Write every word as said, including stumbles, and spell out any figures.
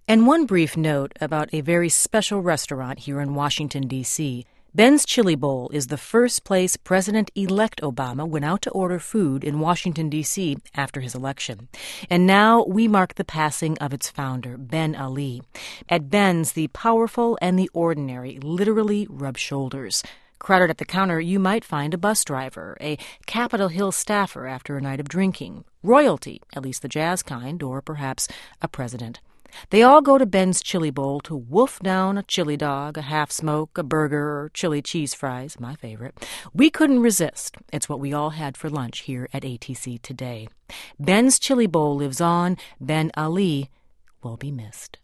And one brief note about a very special restaurant here in Washington, D C Ben's Chili Bowl is the first place President-elect Obama went out to order food in Washington, D C after his election. And now we mark the passing of its founder, Ben Ali. At Ben's, the powerful and the ordinary literally rub shoulders. Crowded at the counter, you might find a bus driver, a Capitol Hill staffer after a night of drinking, royalty, at least the jazz kind, or perhaps a president. They all go to Ben's Chili Bowl to wolf down a chili dog, a half-smoke, a burger, or chili cheese fries, my favorite. We couldn't resist. It's what we all had for lunch here at A T C today. Ben's Chili Bowl lives on. Ben Ali will be missed.